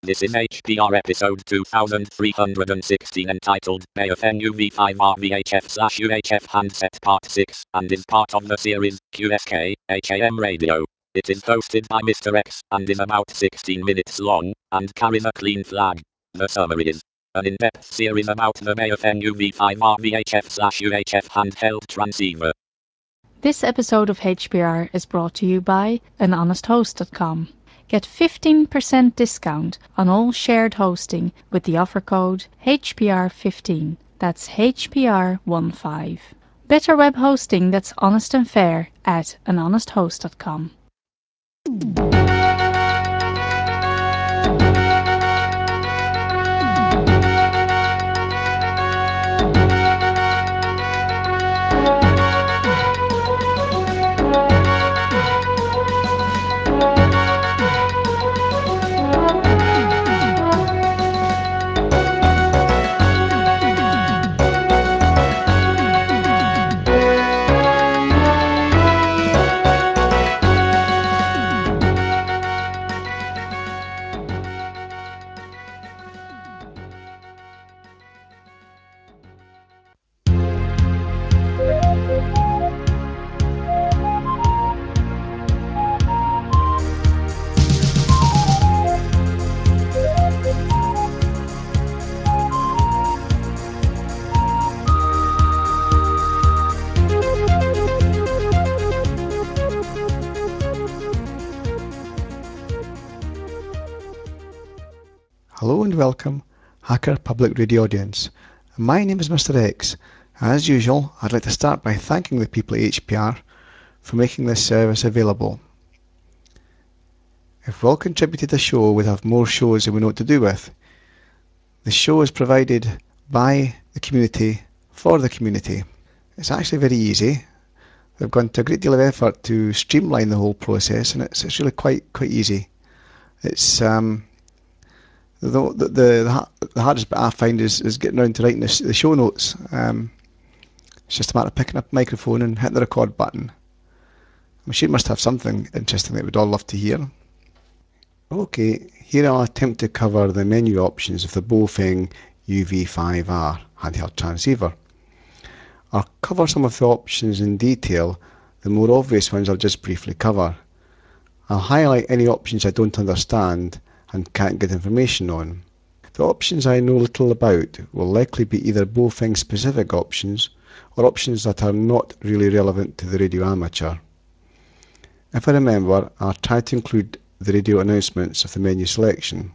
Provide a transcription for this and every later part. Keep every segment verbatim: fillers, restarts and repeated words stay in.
This is H P R episode two thousand three hundred sixteen entitled B A F N U V five R V H F slash U H F Handset Part six and is part of the series Q S K H A M Radio. It is hosted by Mister X and is about sixteen minutes long and carries a clean flag. The summary is an in-depth series about the B A F N U V five R V H F slash U H F handheld transceiver. This episode of H P R is brought to you by an honest host dot com. Get fifteen percent discount on all shared hosting with the offer code H P R fifteen. That's H P R fifteen. Better web hosting that's honest and fair at an honest host dot com. Hello and welcome, Hacker Public Radio audience. My name is Mister X. As usual, I'd like to start by thanking the people at H P R for making this service available. If we all contributed to the show, we'd have more shows than we know what to do with. The show is provided by the community for the community. It's actually very easy. They've gone to a great deal of effort to streamline the whole process, and it's it's really quite quite easy. It's um. The, the, the, the hardest bit I find is, is getting around to writing the, the show notes. Um, it's just a matter of picking up a microphone and hitting the record button. I'm sure you must have something interesting that we'd all love to hear. Okay, here I'll attempt to cover the menu options of the Baofeng U V five R handheld transceiver. I'll cover some of the options in detail. The more obvious ones I'll just briefly cover. I'll highlight any options I don't understand and can't get information on. The options I know little about will likely be either Baofeng specific options or options that are not really relevant to the radio amateur. If I remember, I'll try to include the radio announcements of the menu selection.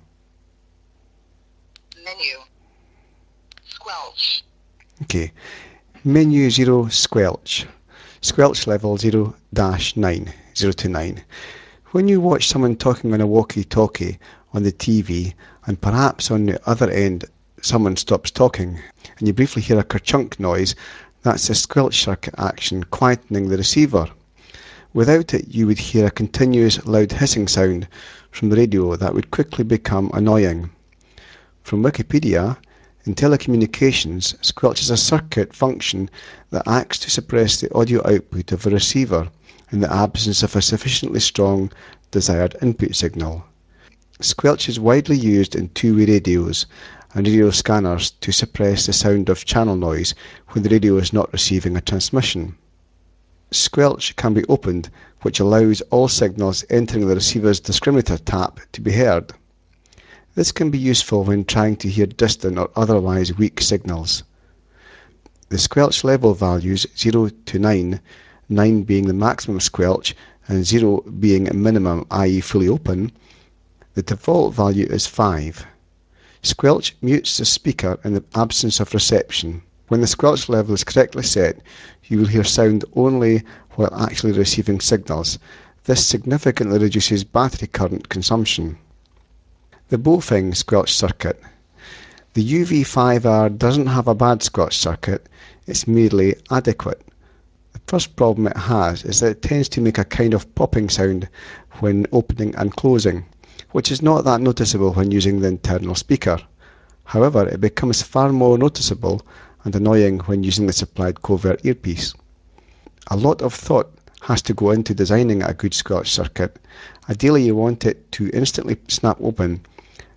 Menu. Squelch. Okay. Menu zero squelch. Squelch level zero dash nine. zero to nine. When you watch someone talking on a walkie-talkie on the T V and perhaps on the other end someone stops talking and you briefly hear a kerchunk noise, that's the squelch circuit action quietening the receiver. Without it, you would hear a continuous loud hissing sound from the radio that would quickly become annoying. From Wikipedia, in telecommunications, squelch is a circuit function that acts to suppress the audio output of a receiver in the absence of a sufficiently strong desired input signal. Squelch is widely used in two-way radios and radio scanners to suppress the sound of channel noise when the radio is not receiving a transmission. Squelch can be opened, which allows all signals entering the receiver's discriminator tap to be heard. This can be useful when trying to hear distant or otherwise weak signals. The squelch level values zero to nine, nine being the maximum squelch and zero being minimum, that is fully open, the default value is five. Squelch mutes the speaker in the absence of reception. When the squelch level is correctly set, you will hear sound only while actually receiving signals. This significantly reduces battery current consumption. The Baofeng squelch circuit. The U V five R doesn't have a bad squelch circuit, it's merely adequate. The first problem it has is that it tends to make a kind of popping sound when opening and closing, which is not that noticeable when using the internal speaker. However, it becomes far more noticeable and annoying when using the supplied covert earpiece. A lot of thought has to go into designing a good squelch circuit. Ideally, you want it to instantly snap open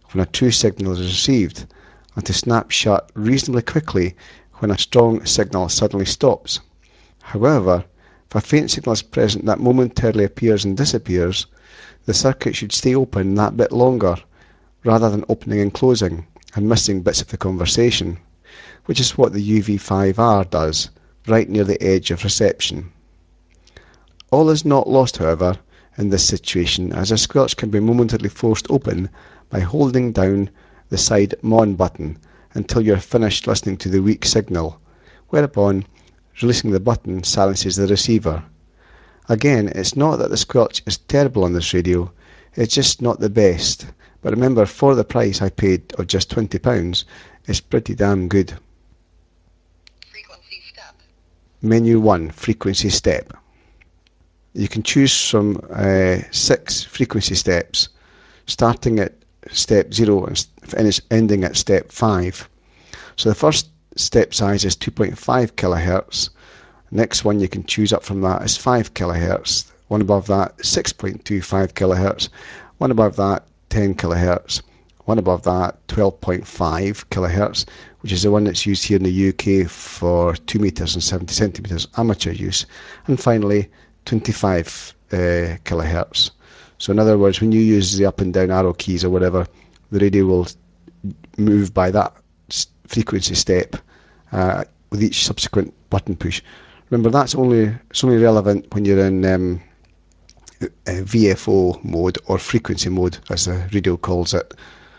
when a true signal is received, and to snap shut reasonably quickly when a strong signal suddenly stops. However, if a faint signal is present that momentarily appears and disappears, the circuit should stay open that bit longer, rather than opening and closing and missing bits of the conversation, which is what the U V five R does, right near the edge of reception. All is not lost, however, in this situation, as a squelch can be momentarily forced open by holding down the side MON button until you are finished listening to the weak signal, whereupon releasing the button silences the receiver. Again, it's not that the squelch is terrible on this radio, it's just not the best, but remember, for the price I paid of just twenty pounds, it's pretty damn good. Frequency step. Menu one, frequency step. You can choose from uh, six frequency steps, starting at step zero and finish ending at step five. So the first step size is two point five kilohertz. Next one you can choose up from that is five kilohertz. One above that, six point two five kilohertz. One above that, ten kilohertz. One above that, twelve point five kilohertz, which is the one that's used here in the U K for two meters and seventy centimeters amateur use. And finally, twenty-five uh, kilohertz. So in other words, when you use the up and down arrow keys or whatever, the radio will move by that frequency step uh, with each subsequent button push. Remember, that's only it's only relevant when you're in um, uh, V F O mode, or frequency mode as the radio calls it.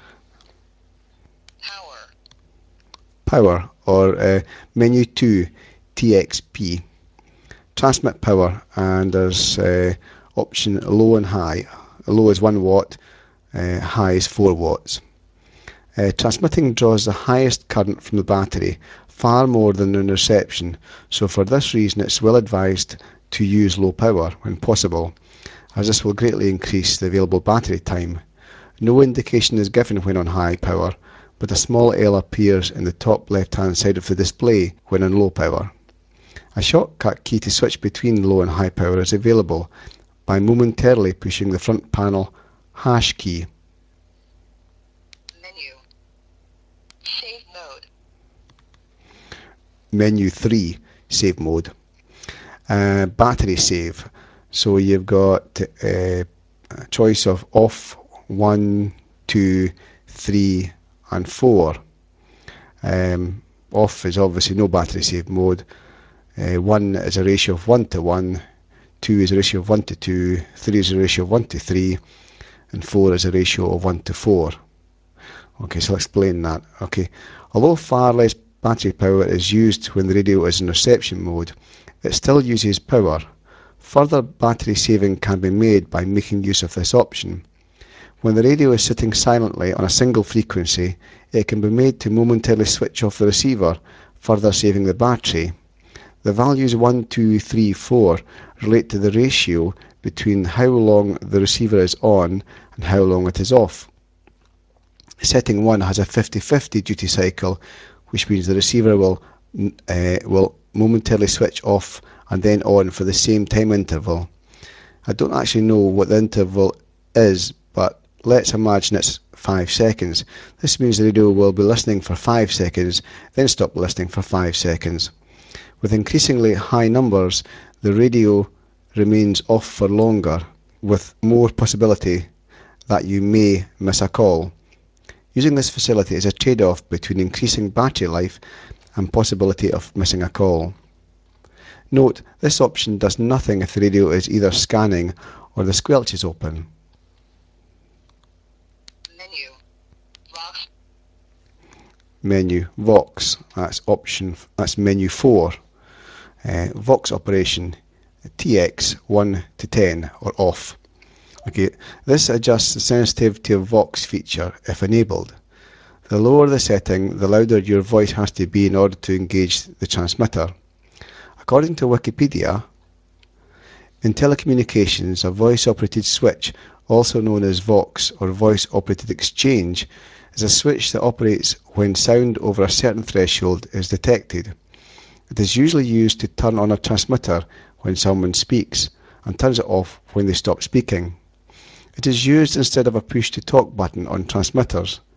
Power. Power, or uh, menu two, T X P. Transmit power, and there's uh, option low and high. Low is one watt, uh, high is four watts. Uh, transmitting draws the highest current from the battery, far more than in reception, so for this reason it's well advised to use low power when possible, as this will greatly increase the available battery time. No indication is given when on high power, but a small L appears in the top left hand side of the display when on low power. A shortcut key to switch between low and high power is available by momentarily pushing the front panel hash key. Menu. Save mode. Menu three, save mode. Uh, battery save. So you've got uh, a choice of off, one, two, three and four. Um, off is obviously no battery save mode. Uh, one is a ratio of one to one, two is a ratio of one to two, three is a ratio of one to three, and four is a ratio of one to four. Okay, so I'll explain that. Okay, although far less battery power is used when the radio is in reception mode, it still uses power. Further battery saving can be made by making use of this option. When the radio is sitting silently on a single frequency, it can be made to momentarily switch off the receiver, further saving the battery. The values one, two, three, four relate to the ratio between how long the receiver is on and how long it is off. Setting one has a fifty fifty duty cycle, which means the receiver will uh, will momentarily switch off and then on for the same time interval. I don't actually know what the interval is, but let's imagine it's five seconds. This means the radio will be listening for five seconds, then stop listening for five seconds. With increasingly high numbers, the radio remains off for longer, with more possibility that you may miss a call. Using this facility is a trade-off between increasing battery life and possibility of missing a call. Note, this option does nothing if the radio is either scanning or the squelch is open. Menu. Vox. Menu, Vox, that's option, that's menu four. Uh, Vox operation, T X one to ten, or off. Okay, this adjusts the sensitivity of Vox feature if enabled. The lower the setting, the louder your voice has to be in order to engage the transmitter. According to Wikipedia, in telecommunications, a voice-operated switch, also known as Vox or voice-operated exchange, is a switch that operates when sound over a certain threshold is detected. It is usually used to turn on a transmitter when someone speaks and turns it off when they stop speaking. It is used instead of a push-to-talk button on transmitters.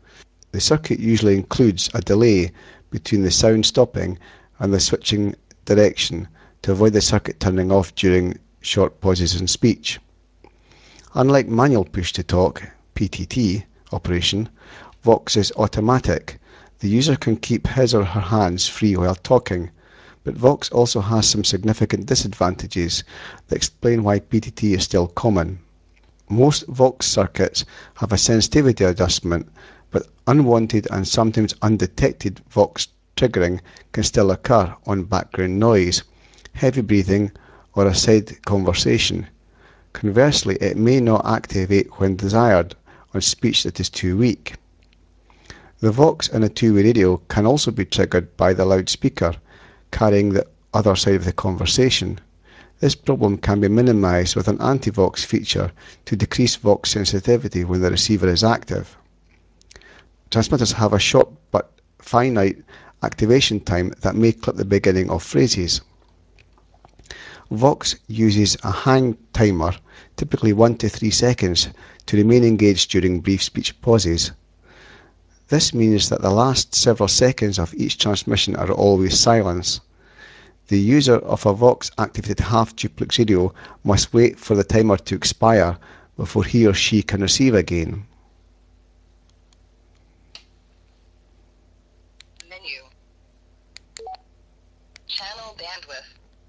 The circuit usually includes a delay between the sound stopping and the switching direction to avoid the circuit turning off during short pauses in speech. Unlike manual push-to-talk (P T T) operation, Vox is automatic. The user can keep his or her hands free while talking, but Vox also has some significant disadvantages that explain why P T T is still common. Most Vox circuits have a sensitivity adjustment, but unwanted and sometimes undetected Vox triggering can still occur on background noise, heavy breathing, or a side conversation. Conversely, it may not activate when desired on speech that is too weak. The Vox in a two-way radio can also be triggered by the loudspeaker carrying the other side of the conversation. This problem can be minimized with an anti-Vox feature to decrease Vox sensitivity when the receiver is active. Transmitters have a short but finite activation time that may clip the beginning of phrases. Vox uses a hang timer, typically one to three seconds, to remain engaged during brief speech pauses. This means that the last several seconds of each transmission are always silence. The user of a Vox-activated half-duplex radio must wait for the timer to expire before he or she can receive again. Menu. Channel bandwidth.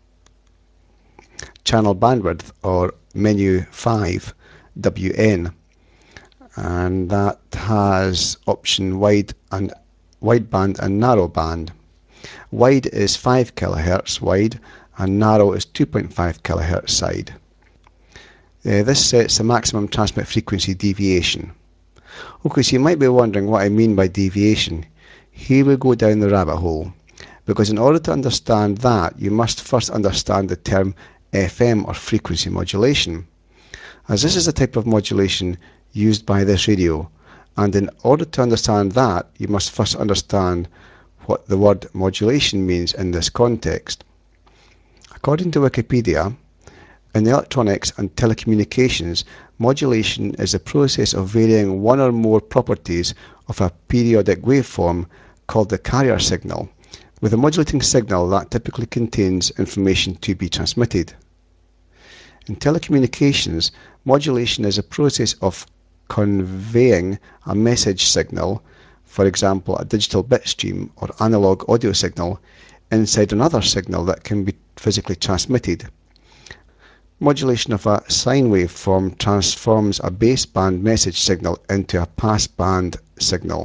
Channel bandwidth, or menu five, W N, and that has option wide and wideband and narrowband. Wide is five kilohertz wide and narrow is two point five kilohertz side. Uh, this sets the maximum transmit frequency deviation. Okay, so you might be wondering what I mean by deviation. Here we go down the rabbit hole, because in order to understand that, you must first understand the term F M, or frequency modulation, as this is a type of modulation used by this radio, and in order to understand that, you must first understand what the word modulation means in this context. According to Wikipedia, in electronics and telecommunications, modulation is the process of varying one or more properties of a periodic waveform called the carrier signal, with a modulating signal that typically contains information to be transmitted. In telecommunications, modulation is a process of conveying a message signal, for example a digital bit stream or analog audio signal, inside another signal that can be physically transmitted. Modulation of a sine wave form transforms a baseband message signal into a passband signal,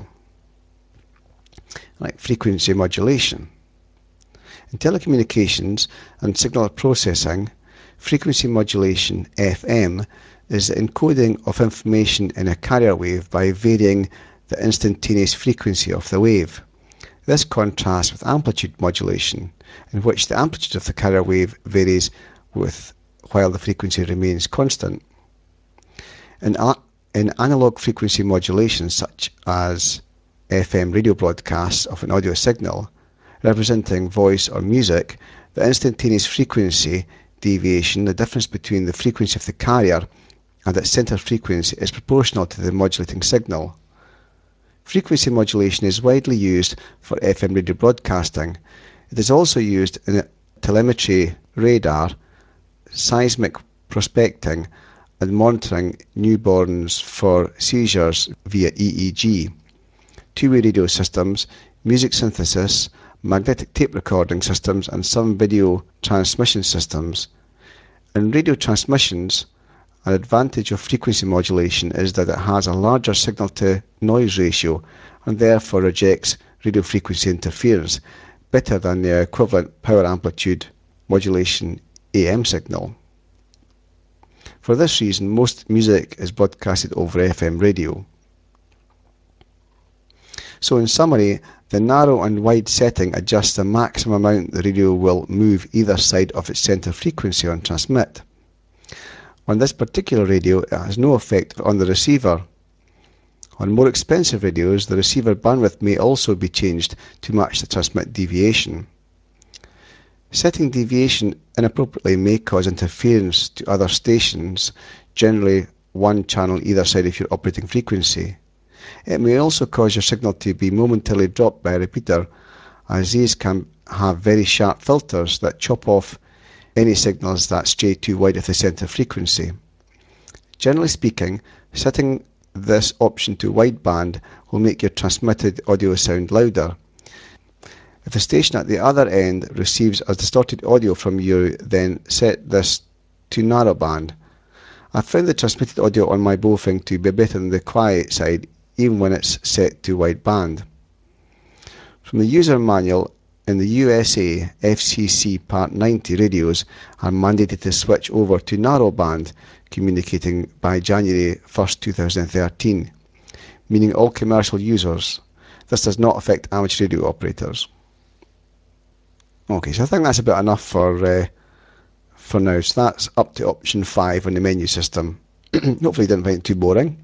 like frequency modulation. In telecommunications and signal processing, frequency modulation, F M, is the encoding of information in a carrier wave by varying the instantaneous frequency of the wave. This contrasts with amplitude modulation, in which the amplitude of the carrier wave varies with while the frequency remains constant. In, in analog frequency modulation, such as F M radio broadcasts of an audio signal representing voice or music, the instantaneous frequency deviation, the difference between the frequency of the carrier and its center frequency, is proportional to the modulating signal. Frequency modulation is widely used for F M radio broadcasting. It is also used in telemetry, radar, seismic prospecting, and monitoring newborns for seizures via E E G, two-way radio systems, music synthesis, magnetic tape recording systems, and some video transmission systems. In radio transmissions, an advantage of frequency modulation is that it has a larger signal-to-noise ratio and therefore rejects radio frequency interference better than the equivalent power amplitude modulation A M signal. For this reason, most music is broadcasted over F M radio. So in summary, the narrow and wide setting adjusts the maximum amount the radio will move either side of its center frequency on transmit. On this particular radio, it has no effect on the receiver. On more expensive radios, the receiver bandwidth may also be changed to match the transmit deviation. Setting deviation inappropriately may cause interference to other stations, generally one channel either side of your operating frequency. It may also cause your signal to be momentarily dropped by a repeater, as these can have very sharp filters that chop off any signals that stray too wide of the centre frequency. Generally speaking, setting this option to wideband will make your transmitted audio sound louder. If the station at the other end receives a distorted audio from you, then set this to narrowband. I've found the transmitted audio on my Bofeng to be better than the quiet side, even when it's set to wideband. From the user manual, in the U S A, F C C Part ninety radios are mandated to switch over to narrowband communicating by January first, two thousand thirteen, meaning all commercial users. This does not affect amateur radio operators. Okay, so I think that's about enough for uh, for now. So that's up to option five on the menu system. Hopefully you didn't find it too boring.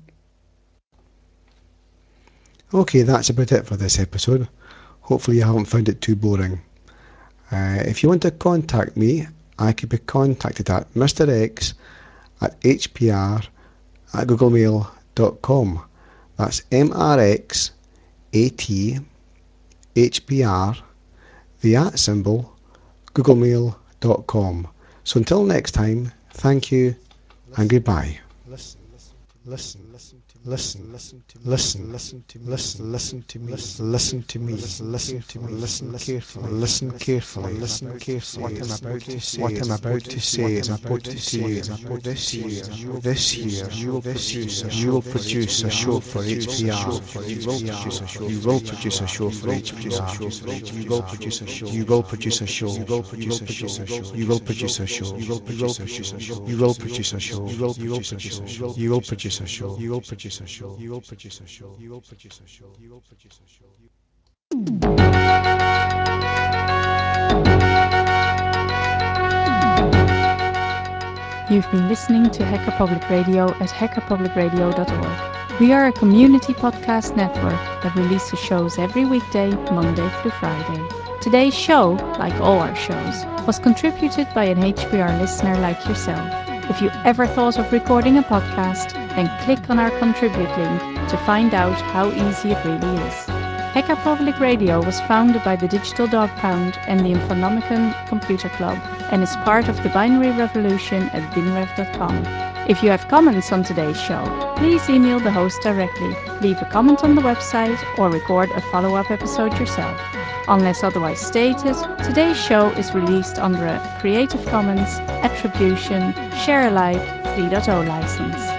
Okay, that's about it for this episode. Hopefully you haven't found it too boring. Uh, if you want to contact me, I can be contacted at Mister X at h p r at googlemail dot com. That's M R X A T H P R, the at symbol, googlemail dot com. So until next time, thank you and goodbye. Listen, listen, listen, listen, listen, listen, listen to me, listen, listen to me, listen to me, listen to me, listen carefully, listen carefully, listen carefully. What I'm about to say, what I'm about to say is about to say is about this year, this year, you will produce, you will produce a show for H P R. You will produce a show. You will produce a show for H P R. You will produce a show. You will produce a show. You will produce a show. You will produce a show. You will produce a show. You will produce a show. You will produce a show. You will produce a show. You will produce a show. You will produce a show. You will produce a show. You will produce a show. You've been listening to Hacker Public Radio at hacker public radio dot org. We are a community podcast network that releases shows every weekday, Monday through Friday. Today's show, like all our shows, was contributed by an H P R listener like yourself. If you ever thought of recording a podcast, then click on our contribute link to find out how easy it really is. Hacker Public Radio was founded by the Digital Dog Pound and the Infonomicon Computer Club and is part of the Binary Revolution at binrev dot com. If you have comments on today's show, please email the host directly, leave a comment on the website, or record a follow-up episode yourself. Unless otherwise stated, today's show is released under a Creative Commons Attribution Share Alike three point oh license.